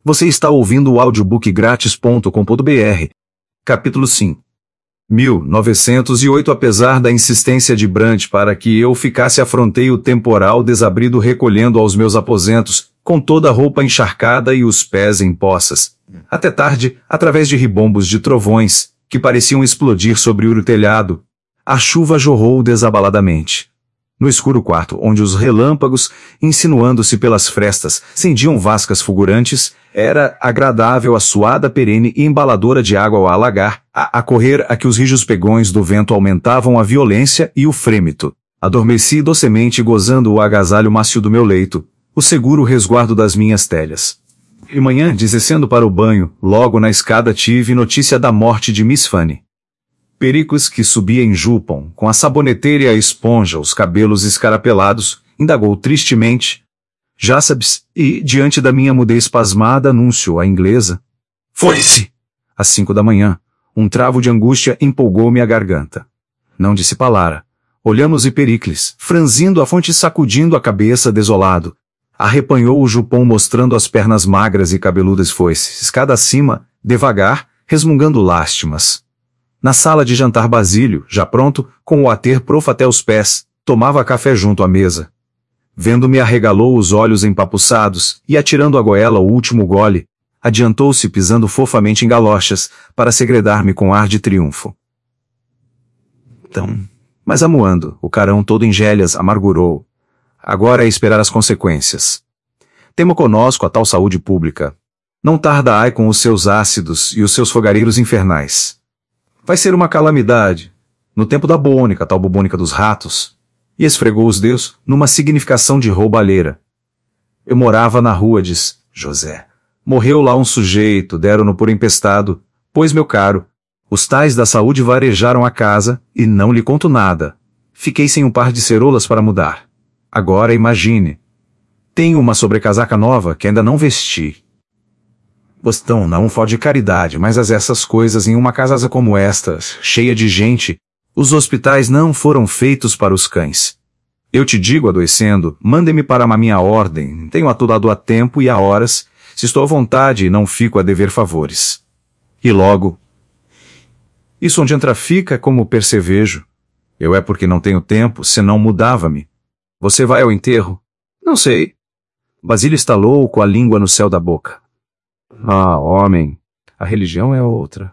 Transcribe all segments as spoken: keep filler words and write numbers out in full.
Você está ouvindo o audiobook grátis ponto com ponto br. Capítulo cinco. mil novecentos e oito. Apesar da insistência de Brant para que eu ficasse, afrontei o temporal desabrido recolhendo aos meus aposentos, com toda a roupa encharcada e os pés em poças. Até tarde, através de ribombos de trovões, que pareciam explodir sobre o telhado, a chuva jorrou desabaladamente. No escuro quarto, onde os relâmpagos, insinuando-se pelas frestas, cendiam vascas fulgurantes, era agradável a suada perene e embaladora de água ao alagar, a, a correr a que os rijos pegões do vento aumentavam a violência e o frêmito. Adormeci docemente gozando o agasalho macio do meu leito, o seguro resguardo das minhas telhas. De manhã, descendo para o banho, logo na escada tive notícia da morte de Miss Fanny. Pericles, que subia em jupon, com a saboneteira e a esponja, os cabelos escarapelados, indagou tristemente: "Já sabes?" E, diante da minha mudez pasmada, anunciou a inglesa: "Foi-se!" Às cinco da manhã, um travo de angústia empolgou-me a garganta. Não disse palavra. Olhamos e Pericles, franzindo a fonte e sacudindo a cabeça desolado, arrepanhou o jupon mostrando as pernas magras e cabeludas, foi-se, escada acima, devagar, resmungando lástimas. Na sala de jantar, Basílio, já pronto, com o ater profa até os pés, tomava café junto à mesa. Vendo-me, arregalou os olhos empapuçados, e atirando à goela o último gole, adiantou-se pisando fofamente em galochas, para segredar-me com ar de triunfo. Então, mas amuando, o carão todo em gélias amargurou. Agora é esperar as consequências. Temo conosco a tal saúde pública. Não tarda ai com os seus ácidos e os seus fogareiros infernais. Vai ser uma calamidade, no tempo da bônica, tal bubônica dos ratos. E esfregou os dedos, numa significação de roubalheira. Eu morava na rua, diz José. Morreu lá um sujeito, deram-no por empestado, pois, meu caro, os tais da saúde varejaram a casa, e não lhe conto nada. Fiquei sem um par de ceroulas para mudar. Agora imagine. Tenho uma sobrecasaca nova que ainda não vesti. Bostão não fode caridade, mas as essas coisas em uma casa como esta, cheia de gente, os hospitais não foram feitos para os cães. Eu te digo, adoecendo, mande-me para a minha ordem, tenho atulado a tempo e a horas, se estou à vontade e não fico a dever favores. E logo, isso onde entra fica como percevejo. Eu é porque não tenho tempo, senão mudava-me. Você vai ao enterro? Não sei. Basílio estalou com a língua no céu da boca. Ah, homem, a religião é outra.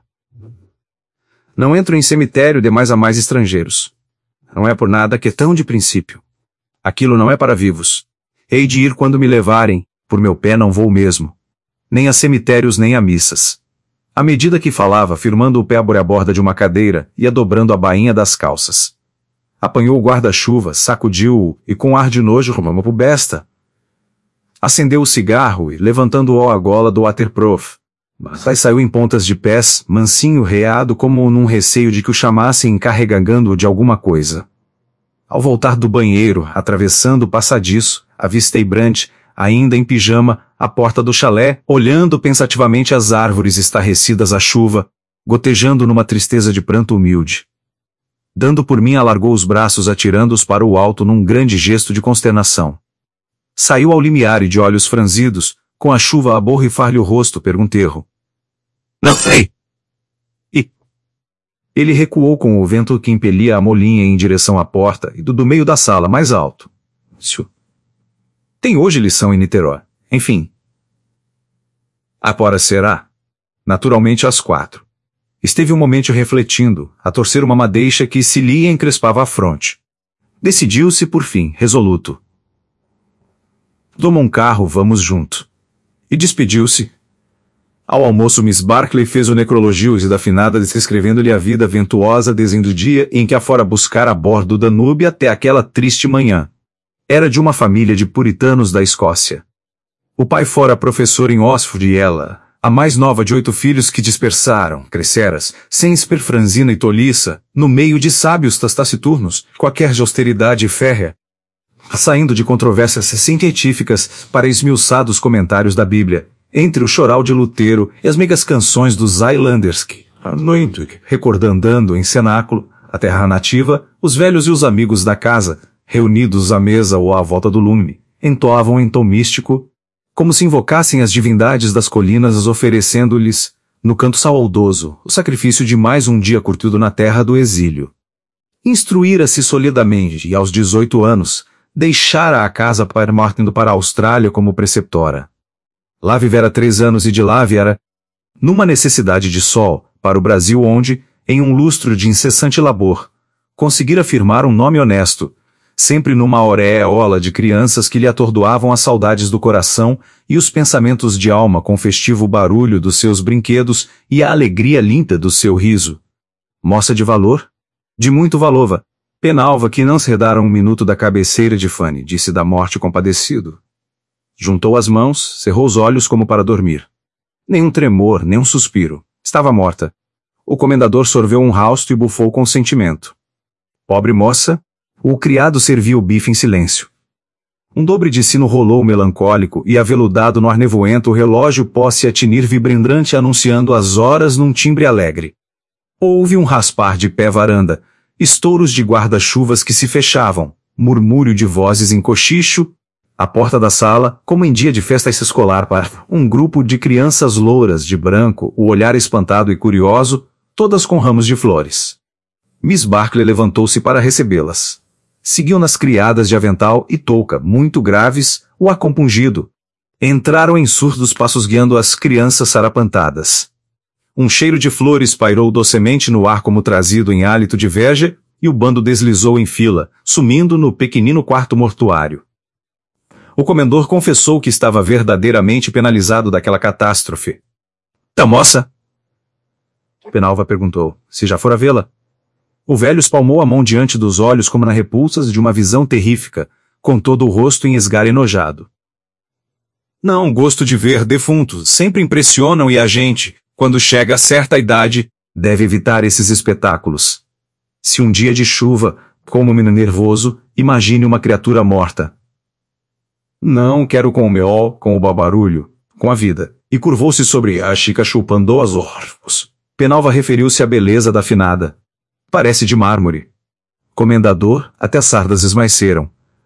Não entro em cemitério de mais a mais estrangeiros. Não é por nada que é tão de princípio. Aquilo não é para vivos. Hei de ir quando me levarem, por meu pé não vou mesmo. Nem a cemitérios nem a missas. À medida que falava, firmando o pé à borda de uma cadeira, ia dobrando a bainha das calças. Apanhou o guarda-chuva, sacudiu-o e com ar de nojo rumou pro besta. Acendeu o cigarro e, levantando-o à gola do waterproof, mas saiu em pontas de pés, mansinho, reado como num receio de que o chamassem encarregando-o de alguma coisa. Ao voltar do banheiro, atravessando o passadiço, avistei Brant, ainda em pijama, à porta do chalé, olhando pensativamente as árvores estarrecidas à chuva, gotejando numa tristeza de pranto humilde. Dando por mim, alargou os braços atirando-os para o alto num grande gesto de consternação. Saiu ao limiar e de olhos franzidos, com a chuva a borrifar-lhe o rosto, perguntei-o. Não sei. E ele recuou com o vento que impelia a molinha em direção à porta e do, do meio da sala, mais alto. Tem hoje lição em Niterói. Enfim. A hora será? Naturalmente às quatro. Esteve um momento refletindo, a torcer uma madeixa que se lhe encrespava a fronte. Decidiu-se por fim, resoluto. Toma um carro, vamos junto. E despediu-se. Ao almoço, Miss Barclay fez o necrologio da finada, descrevendo-lhe a vida ventuosa desde o dia em que a fora buscar a bordo do Danúbio até aquela triste manhã. Era de uma família de puritanos da Escócia. O pai fora professor em Oxford e ela, a mais nova de oito filhos que dispersaram, cresceras, sem esperfranzina e toliça, no meio de sábios taciturnos, qualquer de austeridade férrea, saindo de controvérsias científicas para esmiuçados comentários da Bíblia, entre o choral de Lutero e as meigas canções dos Highlanders que, à noite, recordando em cenáculo, a terra nativa, os velhos e os amigos da casa, reunidos à mesa ou à volta do lume, entoavam em tom místico, como se invocassem as divindades das colinas, oferecendo-lhes, no canto saudoso, o sacrifício de mais um dia curtido na terra do exílio. Instruíra-se solidamente e, aos dezoito anos, deixara a casa para ir partindo para a Austrália como preceptora. Lá vivera três anos e de lá viera, numa necessidade de sol, para o Brasil onde, em um lustro de incessante labor, conseguira firmar um nome honesto, sempre numa auréola de crianças que lhe atordoavam as saudades do coração e os pensamentos de alma com o festivo barulho dos seus brinquedos e a alegria limpa do seu riso. Moça de valor? De muito valor. Penalva que não se redara um minuto da cabeceira de Fanny, disse da morte compadecido. Juntou as mãos, cerrou os olhos como para dormir. Nenhum tremor, nem um suspiro. Estava morta. O comendador sorveu um hausto e bufou com sentimento. Pobre moça, o criado servia o bife em silêncio. Um dobre de sino rolou melancólico e aveludado no ar nevoento o relógio pôs-se a tinir vibrante anunciando as horas num timbre alegre. Houve um raspar de pé varanda, estouros de guarda-chuvas que se fechavam, murmúrio de vozes em cochicho, à porta da sala, como em dia de festa escolar para um grupo de crianças louras de branco, o olhar espantado e curioso, todas com ramos de flores. Miss Barclay levantou-se para recebê-las. Seguiam-nas criadas de avental e touca, muito graves, o ar compungido. Entraram em surdos passos guiando as crianças sarapantadas. Um cheiro de flores pairou docemente no ar como trazido em hálito de veja, e o bando deslizou em fila, sumindo no pequenino quarto mortuário. O comendador confessou que estava verdadeiramente penalizado daquela catástrofe. "Tá moça?" Penalva perguntou, se já fora vê-la. O velho espalmou a mão diante dos olhos como na repulsas de uma visão terrífica, com todo o rosto em esgar enojado. "Não, gosto de ver defuntos, sempre impressionam e a gente, quando chega a certa idade, deve evitar esses espetáculos. Se um dia de chuva, como um menino nervoso, imagine uma criatura morta. Não quero com o meol, com o babarulho, com a vida." E curvou-se sobre a Chica chupando os órfãos. Penalva referiu-se à beleza da finada. "Parece de mármore." Comendador, até as sardas esmaeceram.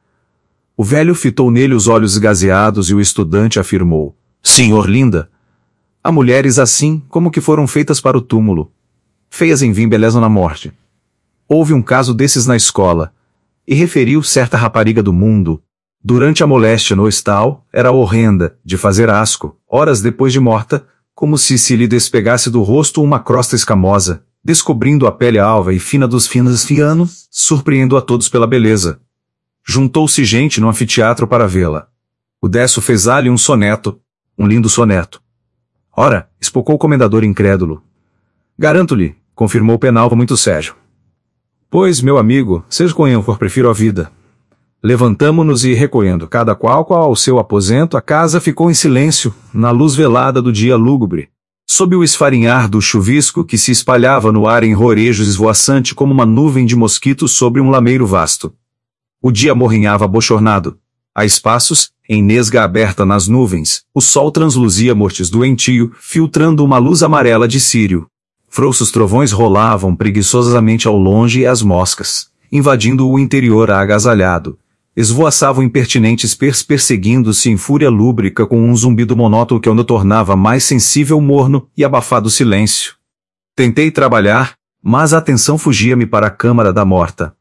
O velho fitou nele os olhos esgazeados e o estudante afirmou, "Senhor linda, há mulheres assim como que foram feitas para o túmulo. Feias em vim belezam na morte. Houve um caso desses na escola, e referiu certa rapariga do mundo, durante a moléstia no estal, era horrenda, de fazer asco, horas depois de morta, como se se lhe despegasse do rosto uma crosta escamosa, descobrindo a pele alva e fina dos finos fianos, surpreendendo a todos pela beleza. Juntou-se gente no anfiteatro para vê-la. O Décio fez-lhe um soneto, um lindo soneto. Ora, espocou o comendador incrédulo. Garanto-lhe, confirmou Penalva muito sério. Pois, meu amigo, seja quem for, prefiro a vida. Levantamo-nos e, recolhendo cada qual qual ao seu aposento, a casa ficou em silêncio, na luz velada do dia lúgubre, sob o esfarinhar do chuvisco que se espalhava no ar em rorejos esvoaçante como uma nuvem de mosquitos sobre um lameiro vasto. O dia morrinhava bochornado. A espaços, em nesga aberta nas nuvens, o sol transluzia mortes doentio, filtrando uma luz amarela de círio. Frouxos trovões rolavam preguiçosamente ao longe e as moscas, invadindo o interior agasalhado, esvoaçavam impertinentes pers perseguindo-se em fúria lúbrica com um zumbido monótono que o tornava mais sensível morno e abafado silêncio. Tentei trabalhar, mas a atenção fugia-me para a câmara da morta.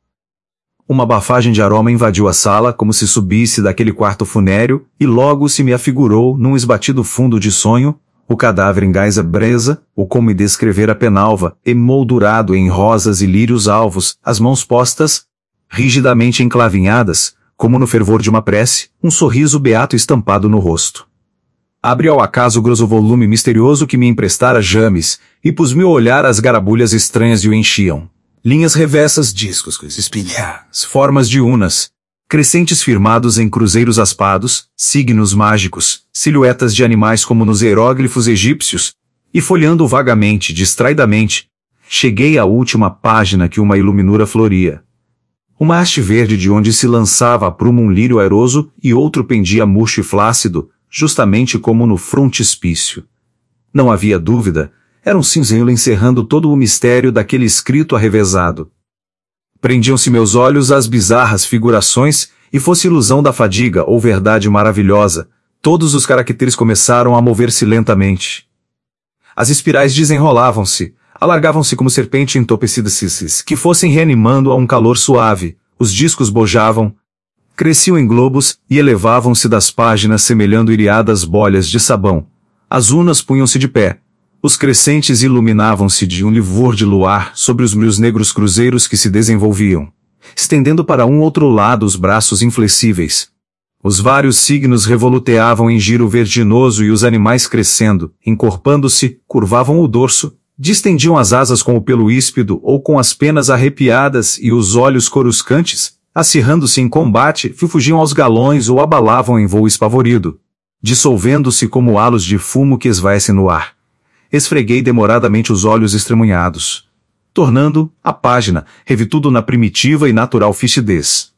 Uma bafagem de aroma invadiu a sala como se subisse daquele quarto funéreo e logo se me afigurou num esbatido fundo de sonho, o cadáver em gaisa bresa, o como me descrever a Penalva, emoldurado em rosas e lírios alvos, as mãos postas, rigidamente enclavinhadas, como no fervor de uma prece, um sorriso beato estampado no rosto. Abri ao acaso o grosso volume misterioso que me emprestara James, e pus-me a olhar as garabulhas estranhas e o enchiam. Linhas reversas, discos, espinhas, formas de unas, crescentes firmados em cruzeiros aspados, signos mágicos, silhuetas de animais como nos hieróglifos egípcios, e folheando vagamente, distraidamente, cheguei à última página que uma iluminura floria. Uma haste verde de onde se lançava a prumo um lírio airoso e outro pendia murcho e flácido, justamente como no frontispício. Não havia dúvida, era um cinzelo encerrando todo o mistério daquele escrito arrevezado. Prendiam-se meus olhos às bizarras figurações, e fosse ilusão da fadiga ou verdade maravilhosa, Todos os caracteres começaram a mover-se lentamente. As espirais desenrolavam-se, alargavam-se como serpente entorpecidas que fossem reanimando a um calor suave, os discos bojavam, cresciam em globos e elevavam-se das páginas semelhando iriadas bolhas de sabão. As unas punham-se de pé. Os crescentes iluminavam-se de um livor de luar sobre os meus negros cruzeiros que se desenvolviam, estendendo para um outro lado os braços inflexíveis. Os vários signos revoluteavam em giro vertiginoso e os animais crescendo, encorpando-se, curvavam o dorso, distendiam as asas com o pelo híspido ou com as penas arrepiadas e os olhos coruscantes, acirrando-se em combate, fugiam aos galões ou abalavam em voo espavorido, dissolvendo-se como halos de fumo que esvaecem no ar. Esfreguei demoradamente os olhos estremunhados, tornando a página, revi tudo na primitiva e natural fixidez.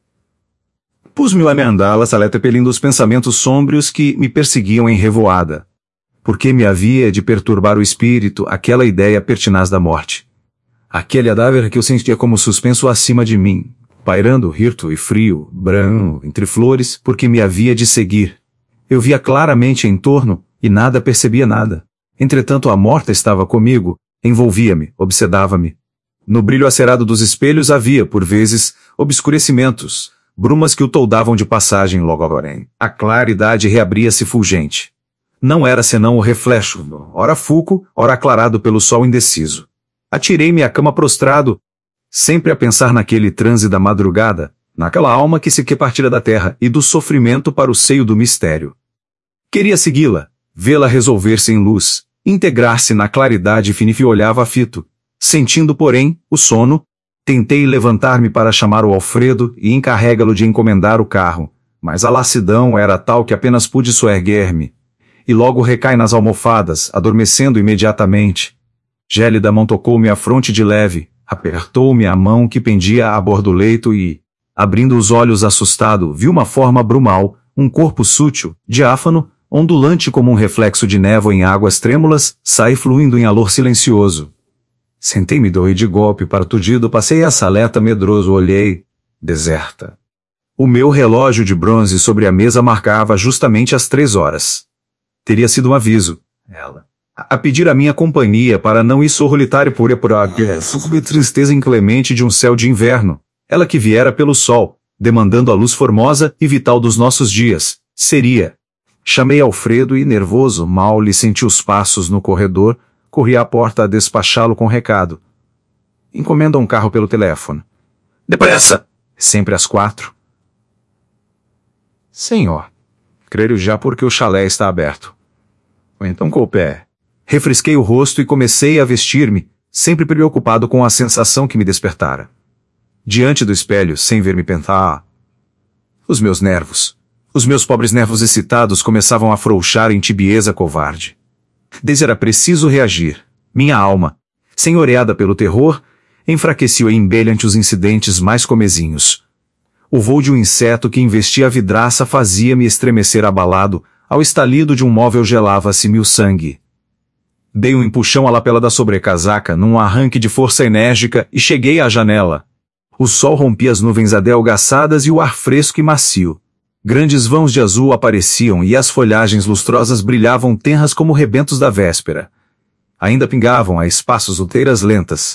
Pus-me a meandá-las aletepelindo os pensamentos sômbrios que me perseguiam em revoada. Porque me havia de perturbar o espírito aquela ideia pertinaz da morte. Aquele cadáver que eu sentia como suspenso acima de mim, pairando hirto e frio, branco, entre flores, porque me havia de seguir. Eu via claramente em torno, e nada percebia nada. Entretanto a morta estava comigo, envolvia-me, obsedava-me. No brilho acerado dos espelhos havia, por vezes, obscurecimentos, brumas que o toldavam de passagem logo porém. A claridade reabria-se fulgente. Não era senão o reflexo, ora fulco, ora aclarado pelo sol indeciso. Atirei-me à cama prostrado, sempre a pensar naquele transe da madrugada, naquela alma que se que partira da terra e do sofrimento para o seio do mistério. Queria segui-la, vê-la resolver-se em luz, integrar-se na claridade fina e olhava fito. Sentindo, porém, o sono, tentei levantar-me para chamar o Alfredo e encarrega-lo de encomendar o carro, mas a lassidão era tal que apenas pude soerguer-me. E logo recai nas almofadas, adormecendo imediatamente. Gélida mão tocou-me a fronte de leve, apertou-me a mão que pendia à borda do leito e, abrindo os olhos assustado, vi uma forma brumal, um corpo sútil, diáfano, ondulante como um reflexo de névoa em águas trêmulas, sai fluindo em alor silencioso. Sentei-me doí de golpe partudido, passei a saleta medroso, olhei, deserta. O meu relógio de bronze sobre a mesa marcava justamente as três horas. Teria sido um aviso, ela, a pedir a minha companhia para não ir solitário por por a tristeza inclemente de um céu de inverno, ela que viera pelo sol, demandando a luz formosa e vital dos nossos dias, seria. Chamei Alfredo e, nervoso, mal lhe senti os passos no corredor, corri à porta a despachá-lo com recado. Encomenda um carro pelo telefone. Depressa! Sempre às quatro. Senhor. Creio já porque o chalé está aberto. Ou então com o pé. Refresquei o rosto e comecei a vestir-me, sempre preocupado com a sensação que me despertara. Diante do espelho, sem ver-me pensar. Os meus nervos. Os meus pobres nervos excitados começavam a afrouxar em tibieza covarde. Desde era preciso reagir. Minha alma, senhoreada pelo terror, enfraqueceu em embelho ante os incidentes mais comezinhos. O voo de um inseto que investia a vidraça fazia-me estremecer abalado, ao estalido de um móvel gelava-se-me o sangue. Dei um empuxão à lapela da sobrecasaca num arranque de força enérgica e cheguei à janela. O sol rompia as nuvens adelgaçadas e o ar fresco e macio. Grandes vãos de azul apareciam e as folhagens lustrosas brilhavam tenras como rebentos da véspera. Ainda pingavam a espaços outeiras lentas.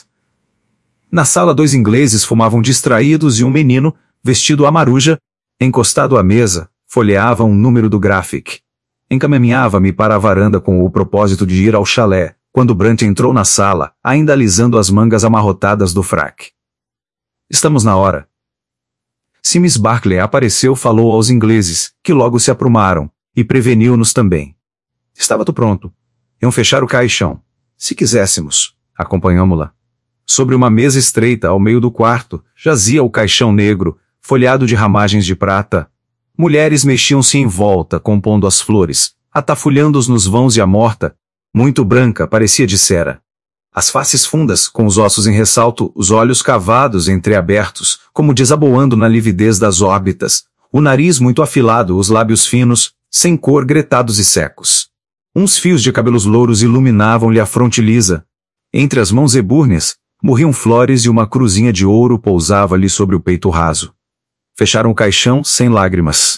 Na sala dois ingleses fumavam distraídos e um menino, vestido à maruja, encostado à mesa, folheava um número do Graphic. Encaminhava-me para a varanda com o propósito de ir ao chalé, quando Brant entrou na sala, ainda alisando as mangas amarrotadas do fraque. Estamos na hora. Se Miss Barclay apareceu, falou aos ingleses, que logo se aprumaram, e preveniu-nos também. Estava tudo pronto. Iam fechar o caixão. Se quiséssemos, acompanhamo-la. Sobre uma mesa estreita ao meio do quarto, jazia o caixão negro, folhado de ramagens de prata. Mulheres mexiam-se em volta, compondo as flores, atafulhando-os nos vãos e a morta, muito branca, parecia de cera. As faces fundas, com os ossos em ressalto, os olhos cavados entreabertos, como desaboando na lividez das órbitas, o nariz muito afilado, os lábios finos, sem cor, gretados e secos. Uns fios de cabelos louros iluminavam-lhe a fronte lisa. Entre as mãos ebúrneas, morriam flores e uma cruzinha de ouro pousava-lhe sobre o peito raso. Fecharam o caixão sem lágrimas.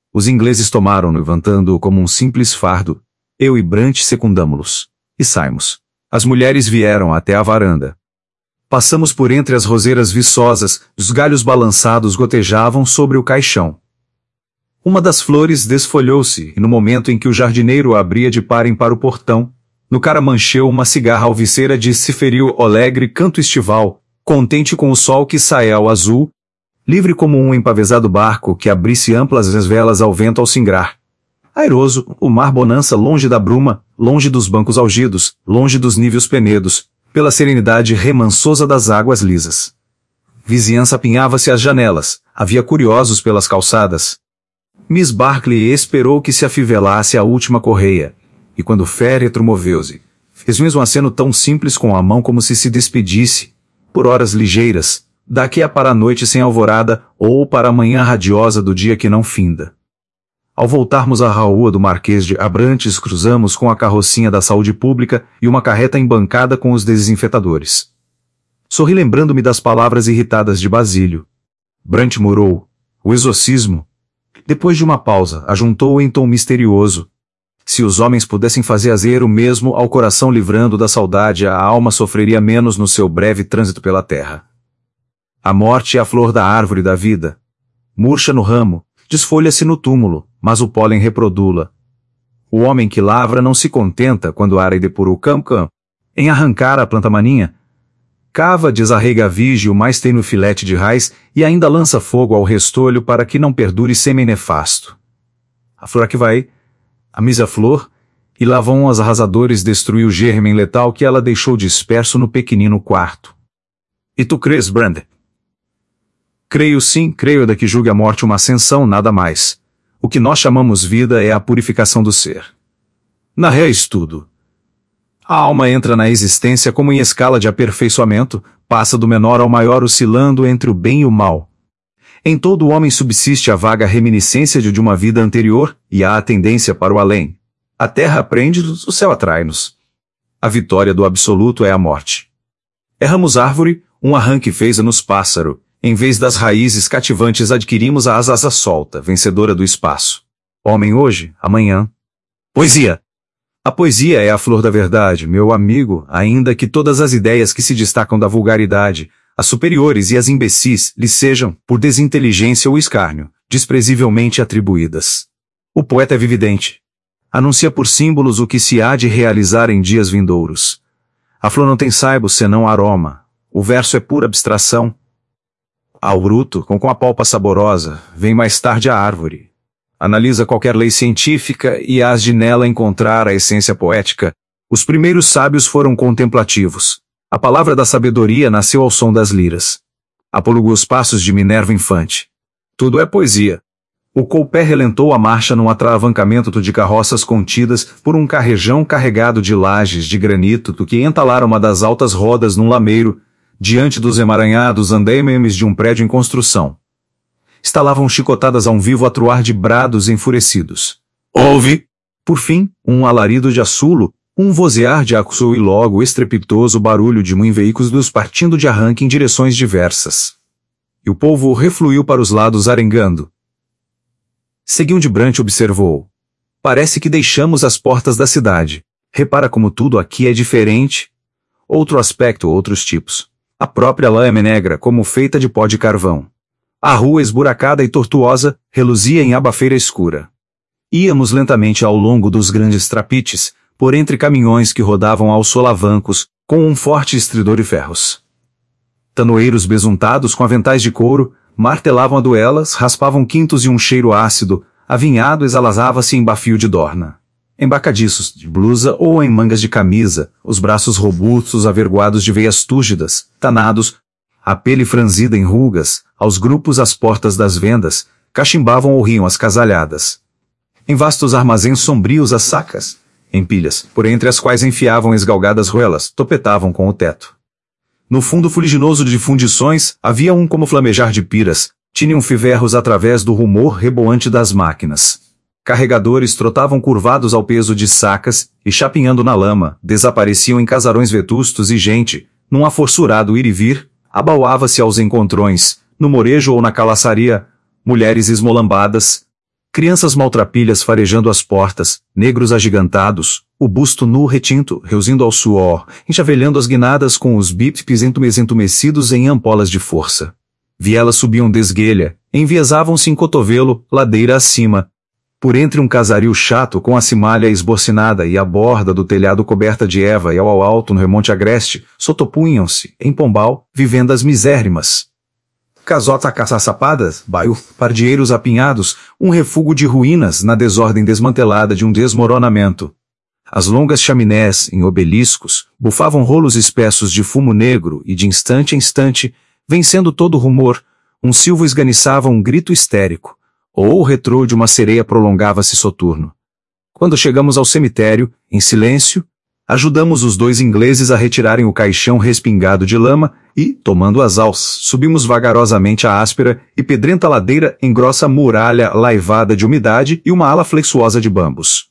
Os ingleses tomaram-no levantando-o como um simples fardo. Eu e Brant secundamo-los. E saímos. As mulheres vieram até a varanda. Passamos por entre as roseiras viçosas, os galhos balançados gotejavam sobre o caixão. Uma das flores desfolhou-se, e no momento em que o jardineiro abria de par em par o portão, no caramancheu uma cigarra alviceira disse feriu o alegre canto estival, contente com o sol que saia ao azul, livre como um empavesado barco que abrisse amplas as velas ao vento ao singrar. Airoso, o mar bonança longe da bruma, longe dos bancos algidos, longe dos níveos penedos, pela serenidade remansosa das águas lisas. Vizinhança apinhava-se às janelas, havia curiosos pelas calçadas. Miss Barclay esperou que se afivelasse a última correia, e quando o féretro moveu-se, fez-me um aceno tão simples com a mão como se se despedisse, por horas ligeiras, daqui a para a noite sem alvorada ou para a manhã radiosa do dia que não finda. Ao voltarmos à rua do Marquês de Abrantes, cruzamos com a carrocinha da saúde pública e uma carreta embancada com os desinfetadores. Sorri lembrando-me das palavras irritadas de Basílio. Brant murou. O exorcismo. Depois de uma pausa, ajuntou em tom misterioso. Se os homens pudessem fazer azer o mesmo ao coração livrando da saudade, a alma sofreria menos no seu breve trânsito pela terra. A morte é a flor da árvore da vida. Murcha no ramo, desfolha-se no túmulo, mas o pólen reprodula. O homem que lavra não se contenta quando ara e depura o campo, em arrancar a planta maninha. Cava, desarrega a vige o mais tênue filete de raiz e ainda lança fogo ao restolho para que não perdure sêmen nefasto. A flor que vai, a misa flor, e lá vão os arrasadores destruir o germen letal que ela deixou disperso no pequenino quarto. E tu crês, Brand? Creio sim, creio da que julgue a morte uma ascensão, nada mais. O que nós chamamos vida é a purificação do ser. Na ré estudo. A alma entra na existência como em escala de aperfeiçoamento, passa do menor ao maior oscilando entre o bem e o mal. Em todo o homem subsiste a vaga reminiscência de uma vida anterior, e há a tendência para o além. A terra aprende-nos, o céu atrai-nos. A vitória do absoluto é a morte. Erramos árvore, um arranque fez-nos pássaro. Em vez das raízes cativantes adquirimos a asa solta, vencedora do espaço. Homem hoje, amanhã. Poesia! A poesia é a flor da verdade, meu amigo, ainda que todas as ideias que se destacam da vulgaridade, as superiores e as imbecis, lhe sejam, por desinteligência ou escárnio, desprezivelmente atribuídas. O poeta é vividente. Anuncia por símbolos o que se há de realizar em dias vindouros. A flor não tem saibo senão aroma. O verso é pura abstração. Ao bruto, com, com a polpa saborosa, vem mais tarde a árvore. Analisa qualquer lei científica e hás de nela encontrar a essência poética. Os primeiros sábios foram contemplativos. A palavra da sabedoria nasceu ao som das liras. Apologou os passos de Minerva infante. Tudo é poesia. O coupé relentou a marcha num atravancamento de carroças contidas por um carrejão carregado de lajes de granito que entalaram uma das altas rodas num lameiro, diante dos emaranhados andaimes de um prédio em construção. Estalavam chicotadas a um vivo atruar de brados enfurecidos. Ouve! Por fim, um alarido de assulo, um vozear de axo e logo o estrepitoso barulho de muitos veículos partindo de arranque em direções diversas. E o povo refluiu para os lados arengando. Seguiu de Brant observou. Parece que deixamos as portas da cidade. Repara como tudo aqui é diferente. Outro aspecto, outros tipos. A própria lama negra como feita de pó de carvão. A rua esburacada e tortuosa reluzia em abafeira escura. Íamos lentamente ao longo dos grandes trapites, por entre caminhões que rodavam aos solavancos, com um forte estridor de ferros. Tanoeiros besuntados com aventais de couro, martelavam a duelas, raspavam quintos e um cheiro ácido, avinhado exalazava-se em bafio de dorna. Embacadiços de blusa ou em mangas de camisa, os braços robustos avergoados de veias túrgidas, tanados, a pele franzida em rugas, aos grupos às portas das vendas, cachimbavam ou riam as casalhadas. Em vastos armazéns sombrios as sacas, em pilhas, por entre as quais enfiavam esgalgadas roelas, topetavam com o teto. No fundo fuliginoso de fundições, havia um como flamejar de piras, tinham fiverros através do rumor reboante das máquinas. Carregadores trotavam curvados ao peso de sacas, e chapinhando na lama, desapareciam em casarões vetustos e gente, num aforçurado ir e vir, abauava-se aos encontrões, no morejo ou na calaçaria, mulheres esmolambadas, Crianças maltrapilhas farejando as portas, negros agigantados, o busto nu retinto, reuzindo ao suor, enxavelhando as guinadas com os bíceps entumecidos em ampolas de força. Vielas subiam desguelha, enviesavam-se em cotovelo, ladeira acima. Por entre um casario chato com a cimalha esbocinada e a borda do telhado coberta de eva e ao alto no remonte agreste, sotopunham-se, em Pombal, vivendas misérrimas. Casotas acaçaçapadas, bairro, pardieiros apinhados, um refúgio de ruínas na desordem desmantelada de um desmoronamento. As longas chaminés, em obeliscos, bufavam rolos espessos de fumo negro e de instante em instante, vencendo todo rumor, um silvo esganiçava um grito histérico, ou o retrô de uma sereia prolongava-se soturno. Quando chegamos ao cemitério, em silêncio, ajudamos os dois ingleses a retirarem o caixão respingado de lama e, tomando as alças, subimos vagarosamente a áspera e pedrenta ladeira em grossa muralha laivada de umidade e uma ala flexuosa de bambus.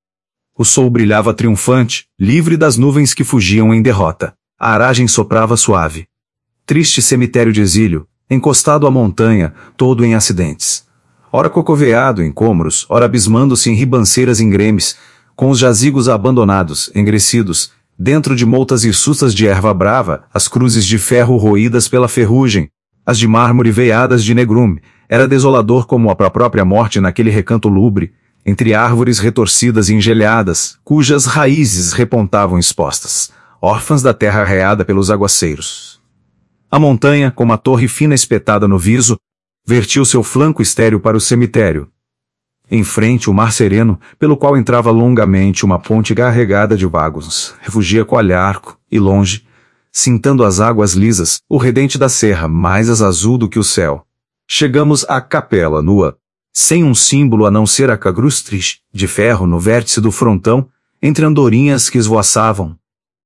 O sol brilhava triunfante, livre das nuvens que fugiam em derrota. A aragem soprava suave. Triste cemitério de exílio, encostado à montanha, todo em acidentes. Ora cocoveado em cômoros, ora abismando-se em ribanceiras ingremes, com os jazigos abandonados, engrecidos, dentro de moltas hirsutas de erva brava, as cruzes de ferro roídas pela ferrugem, as de mármore veiadas de negrume. Era desolador como a própria morte naquele recanto lubre, entre árvores retorcidas e engelhadas, cujas raízes repontavam expostas, órfãs da terra arreada pelos aguaceiros. A montanha, com uma torre fina espetada no viso, vertiu seu flanco estéril para o cemitério. Em frente, o mar sereno, pelo qual entrava longamente uma ponte carregada de vagos, refugia qual arco, e longe, cintando as águas lisas, o redente da serra, mais azul do que o céu. Chegamos à capela nua, sem um símbolo a não ser a cagrustris, de ferro no vértice do frontão, entre andorinhas que esvoaçavam.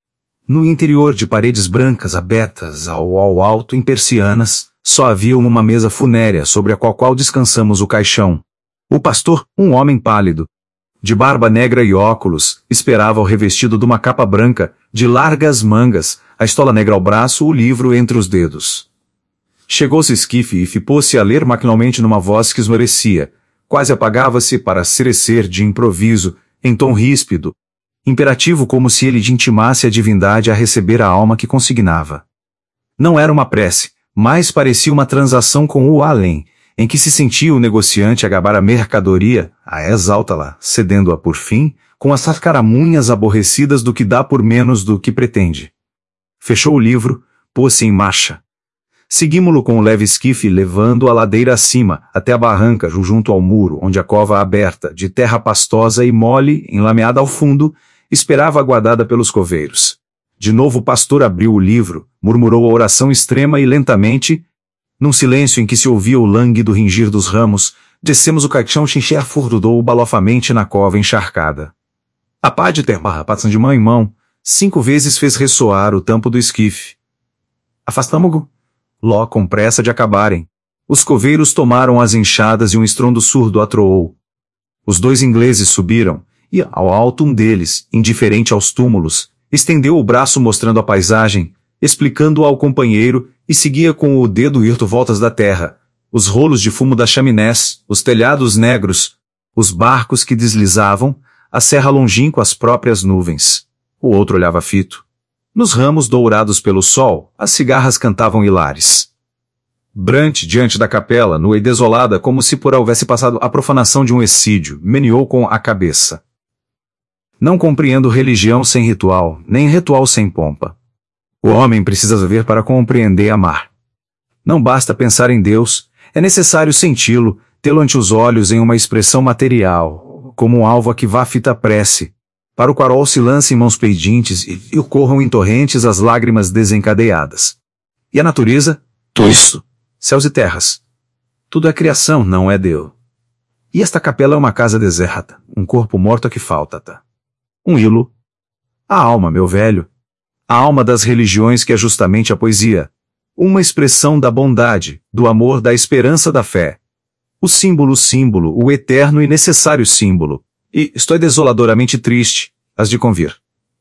No interior de paredes brancas abertas ao, ao alto em persianas, só havia uma mesa funérea sobre a qual, qual descansamos o caixão. O pastor, um homem pálido, de barba negra e óculos, esperava o revestido de uma capa branca, de largas mangas, a estola negra ao braço, o livro entre os dedos. Chegou-se esquife e fipou-se a ler maquinalmente numa voz que esmorecia, quase apagava-se para cerecer de improviso, em tom ríspido, imperativo como se ele de intimasse a divindade a receber a alma que consignava. Não era uma prece, mas parecia uma transação com o além, em que se sentia o negociante a gabar a mercadoria, a exalta-la, cedendo-a por fim, com as caramunhas aborrecidas do que dá por menos do que pretende. Fechou o livro, pôs-se em marcha. Seguimo-lo com o leve esquife levando a ladeira acima, até a barranca junto ao muro, onde a cova aberta, de terra pastosa e mole, enlameada ao fundo, esperava aguardada pelos coveiros. De novo o pastor abriu o livro, murmurou a oração extrema e lentamente, num silêncio em que se ouvia o lânguido ringir dos ramos, descemos o caixão xincher furdou balofamente na cova encharcada. A pá de terra, passando de mão em mão, cinco vezes fez ressoar o tampo do esquife. Afastamo-go. Ló com pressa de acabarem. Os coveiros tomaram as enxadas e um estrondo surdo atroou. Os dois ingleses subiram, e ao alto um deles, indiferente aos túmulos, estendeu o braço mostrando a paisagem, explicando ao companheiro, e seguia com o dedo hirto voltas da terra, os rolos de fumo das chaminés, os telhados negros, os barcos que deslizavam, a serra longínqua as próprias nuvens. O outro olhava fito. Nos ramos dourados pelo sol, as cigarras cantavam hilares. Brant, diante da capela, nua e desolada como se por houvesse passado a profanação de um excídio, meneou com a cabeça. Não compreendo religião sem ritual, nem ritual sem pompa. O homem precisa viver para compreender e amar. Não basta pensar em Deus, é necessário senti-lo, tê-lo ante os olhos em uma expressão material, como um alvo a que vá fita prece, para o qual se lancem mãos pedintes e, e corram em torrentes as lágrimas desencadeadas. E a natureza? Tudo isso. Céus e terras. Tudo é criação, não é Deus. E esta capela é uma casa deserta, um corpo morto a que falta-ta. Um hilo. A alma, meu velho. A alma das religiões que é justamente a poesia. Uma expressão da bondade, do amor, da esperança, da fé. O símbolo, símbolo, o eterno e necessário símbolo. E estou desoladoramente triste, as de convir.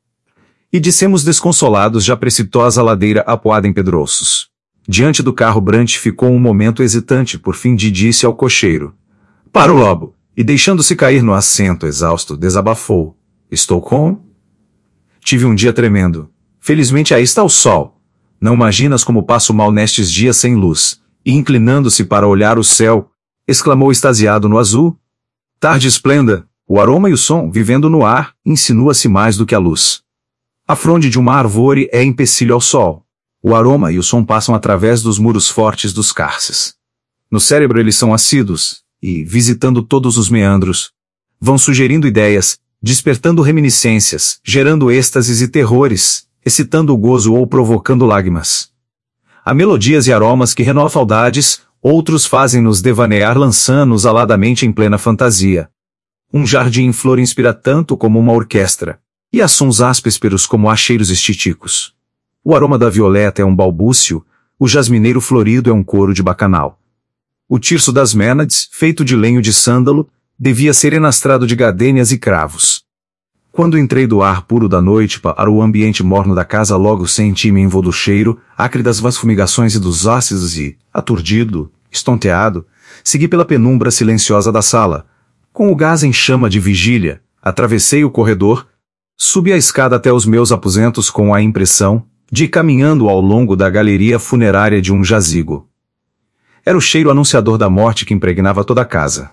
E dissemos desconsolados já precipitosa ladeira apoada em pedroços. Diante do carro Brant ficou um momento hesitante, por fim de disse ao cocheiro. Para o lobo. E deixando-se cair no assento exausto, desabafou. Estou com? Tive um dia tremendo. Felizmente aí está o sol. Não imaginas como passo mal nestes dias sem luz. E inclinando-se para olhar o céu, exclamou extasiado no azul. Tarde esplenda, o aroma e o som, vivendo no ar, insinua-se mais do que a luz. A fronde de uma árvore é empecilho ao sol. O aroma e o som passam através dos muros fortes dos cárceres. No cérebro eles são assíduos, e, visitando todos os meandros, vão sugerindo ideias, despertando reminiscências, gerando êxtases e terrores, excitando o gozo ou provocando lágrimas. Há melodias e aromas que renovam saudades, outros fazem-nos devanear lançando-nos aladamente em plena fantasia. Um jardim em flor inspira tanto como uma orquestra, e há sons ásperos como há cheiros estiticos. O aroma da violeta é um balbúcio, o jasmineiro florido é um coro de bacanal. O tirso das mênades, feito de lenho de sândalo, devia ser enastrado de gardênias e cravos. Quando entrei do ar puro da noite para o ambiente morno da casa, logo senti-me envolto do cheiro, acre das vãs fumigações e dos ácidos e, aturdido, estonteado, segui pela penumbra silenciosa da sala. Com o gás em chama de vigília, atravessei o corredor, subi a escada até os meus aposentos com a impressão de ir caminhando ao longo da galeria funerária de um jazigo. Era o cheiro anunciador da morte que impregnava toda a casa.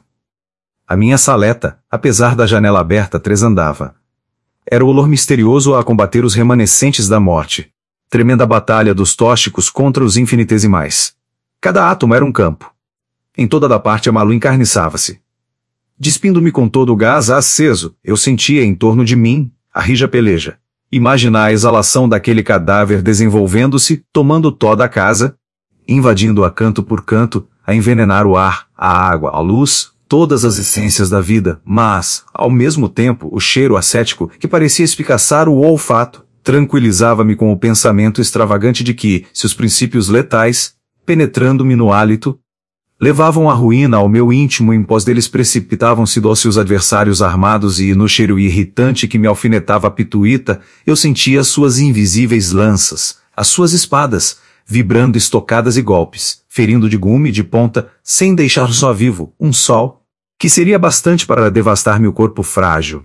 A minha saleta, apesar da janela aberta, tresandava. Era o olor misterioso a combater os remanescentes da morte. Tremenda batalha dos tóxicos contra os infinitesimais. Cada átomo era um campo. Em toda da parte a malu encarniçava-se. Despindo-me com todo o gás aceso, eu sentia em torno de mim a rija peleja. Imaginar a exalação daquele cadáver desenvolvendo-se, tomando toda a casa, invadindo-a canto por canto, a envenenar o ar, a água, a luz, todas as essências da vida, mas, ao mesmo tempo, o cheiro ascético, que parecia espicaçar o olfato, tranquilizava-me com o pensamento extravagante de que, se os princípios letais, penetrando-me no hálito, levavam a ruína ao meu íntimo, em pós deles precipitavam-se dóceis adversários armados e, no cheiro irritante que me alfinetava a pituíta, eu sentia as suas invisíveis lanças, as suas espadas, vibrando estocadas e golpes, ferindo de gume e de ponta, sem deixar só vivo, um sol, que seria bastante para devastar meu corpo frágil.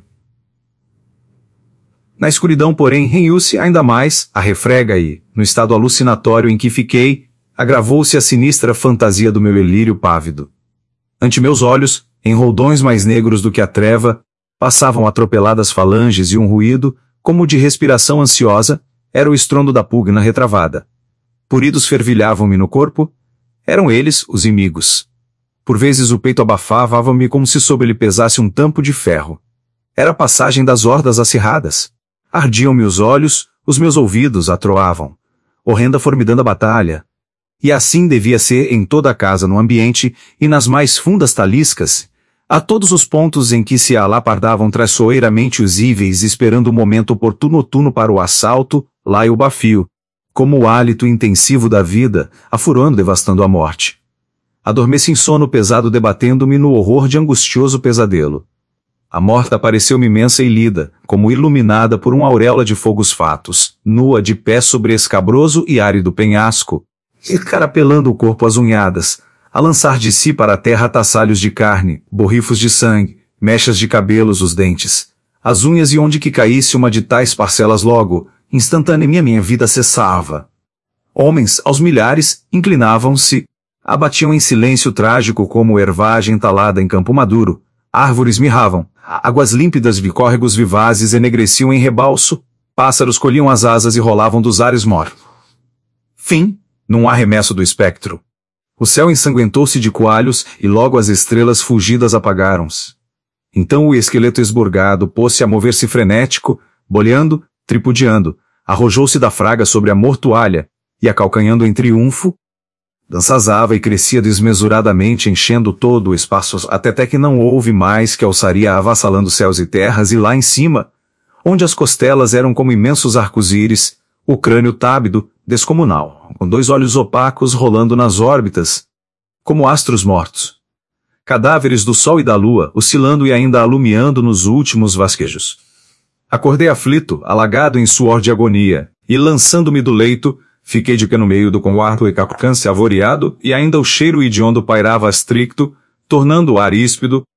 Na escuridão, porém, renhiu-se ainda mais a refrega e, no estado alucinatório em que fiquei, agravou-se a sinistra fantasia do meu delírio pávido. Ante meus olhos, em roldões mais negros do que a treva, passavam atropeladas falanges e um ruído, como de respiração ansiosa, era o estrondo da pugna retravada. Puridos fervilhavam-me no corpo, eram eles, os inimigos. Por vezes o peito abafava-me como se sobre ele pesasse um tampo de ferro. Era a passagem das hordas acirradas. Ardiam-me os olhos, os meus ouvidos atroavam. Horrenda formidando a batalha. E assim devia ser em toda a casa, no ambiente, e nas mais fundas taliscas, a todos os pontos em que se alapardavam traiçoeiramente os íveis esperando o momento oportuno para o assalto, lá e o bafio, como o hálito intensivo da vida, afurando devastando a morte. Adormeci em sono pesado debatendo-me no horror de angustioso pesadelo. A morta apareceu-me imensa e lida, como iluminada por uma auréola de fogos fatos, nua de pé sobre escabroso e árido penhasco, escarapelando o corpo às unhadas, a lançar de si para a terra tassalhos de carne, borrifos de sangue, mechas de cabelos os dentes, as unhas e onde que caísse uma de tais parcelas logo, instantânea minha vida cessava. Homens, aos milhares, inclinavam-se, abatiam em silêncio trágico como ervagem talada em campo maduro, árvores mirravam, águas límpidas de córregos vivazes enegreciam em rebalso, pássaros colhiam as asas e rolavam dos ares mortos. Fim, num arremesso do espectro. O céu ensanguentou-se de coalhos e logo as estrelas fugidas apagaram-se. Então o esqueleto esburgado pôs-se a mover-se frenético, boleando, tripudiando, arrojou-se da fraga sobre a mortualha, e acalcanhando em triunfo, dançazava e crescia desmesuradamente enchendo todo o espaço até que não houve mais que alçaria avassalando céus e terras e lá em cima, onde as costelas eram como imensos arco-íris, o crânio tábido, descomunal, com dois olhos opacos rolando nas órbitas, como astros mortos. Cadáveres do sol e da lua, oscilando e ainda alumiando nos últimos vasquejos. Acordei aflito, alagado em suor de agonia, e lançando-me do leito, fiquei de pé no meio do quarto e cacucance avoreado, e ainda o cheiro hediondo pairava estricto, tornando o ar íspido,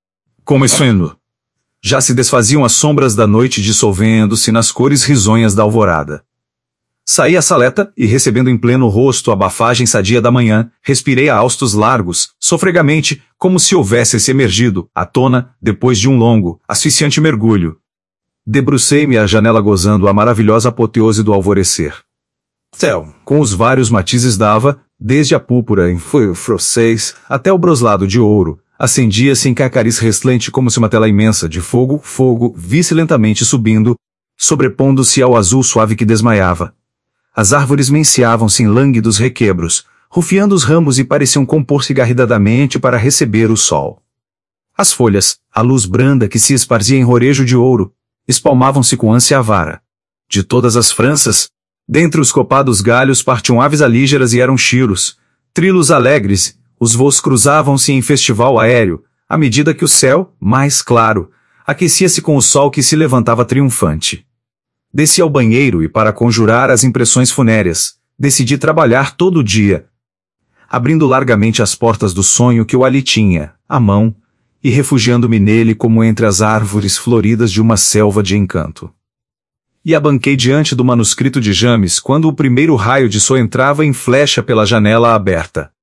Começando. Já se desfaziam as sombras da noite dissolvendo-se nas cores risonhas da alvorada. Saí à saleta e, recebendo em pleno rosto a bafagem sadia da manhã, respirei a haustos largos, sofregamente, como se houvesse se emergido, à tona, depois de um longo, asfixiante mergulho. Debrucei-me à janela gozando a maravilhosa apoteose do alvorecer. Céu, com os vários matizes dava, desde a púrpura em francês até o broslado de ouro, acendia-se em cacariz resplente como se uma tela imensa de fogo, fogo, visse lentamente subindo, sobrepondo-se ao azul suave que desmaiava. As árvores menciavam-se em lânguidos requebros, rufiando os ramos e pareciam compor-se garridadamente para receber o sol. As folhas, a luz branda que se esparzia em rorejo de ouro, espalmavam-se com ânsia avara. De todas as Franças, dentre os copados galhos partiam aves alígeras e eram chiros, trilos alegres. Os voos cruzavam-se em festival aéreo, à medida que o céu, mais claro, aquecia-se com o sol que se levantava triunfante. Desci ao banheiro e, para conjurar as impressões funéreas, decidi trabalhar todo o dia, abrindo largamente as portas do sonho que eu ali tinha, à mão, e refugiando-me nele como entre as árvores floridas de uma selva de encanto. E abanquei diante do manuscrito de James quando o primeiro raio de sol entrava em flecha pela janela aberta.